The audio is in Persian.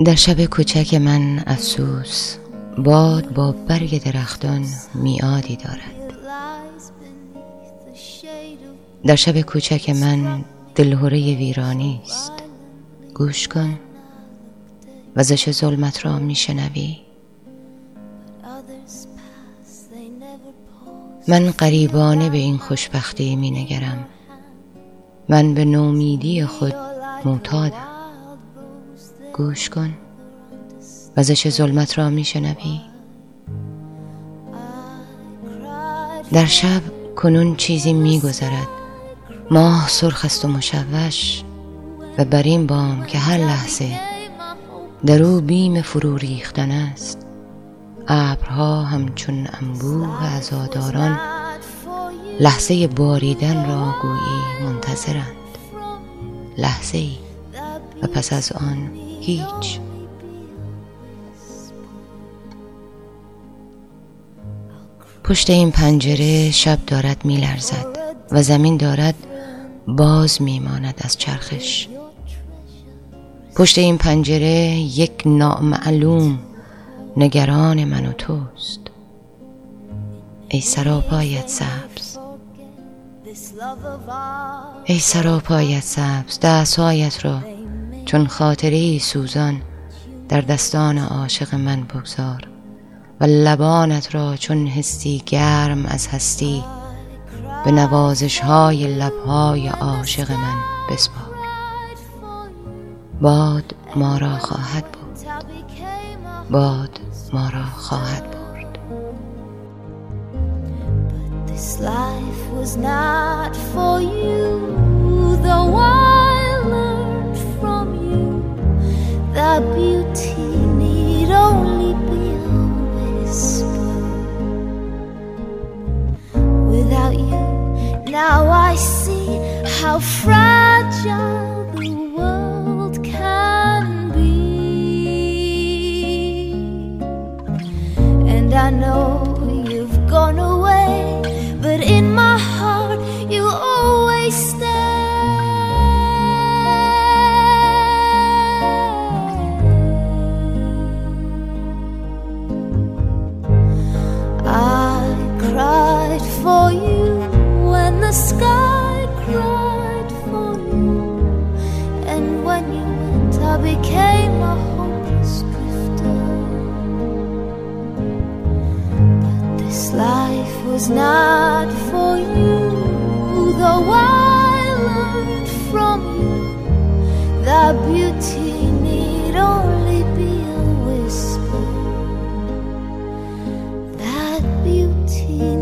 در شب کوچک من افسوس، باد با برگ درختان میعادی دارد. در شب کوچک من دلهره ویرانی است. گوش کن، وزش ظلمت را میشنوی. من غریبانه به این خوشبختی مینگرم. من به نومیدی خود معتادم. گوش کن، وزش ظلمت را میشنوی. در شب کنون چیزی میگذرد. ماه سرخ است و مشوش و بر این بام که هر لحظه در او بیم فرو ریختن است. ابرها همچون انبوه عزاداران لحظه باریدن را گویی منتظرند. لحظه ای و پس از آن هیچ. پشت این پنجره شب دارد میلرزد و زمین دارد باز میماند از چرخش. پشت این پنجره یک نامعلوم نگران من و توست. ای سراپایت سبز، ای سراپایت سبز، دستهایت را چون خاطره سوزان در دستان عاشق من بگذار و لبانت را چون حسی گرم از هستی به نوازش های لبهای عاشق من بسپار. باد ما را خواهد برد، باد ما را خواهد برد. This life was not for you, though I learned from you that beauty need only be a whisper. Without you, now I see how fragile the world can be. And I know you've gone away, but in my heart you always stay. I cried for you when the sky cried for you, and when you went I became a hopeless drifter. But this life was not for you, though I learned from you that beauty need only be a whisper. That beauty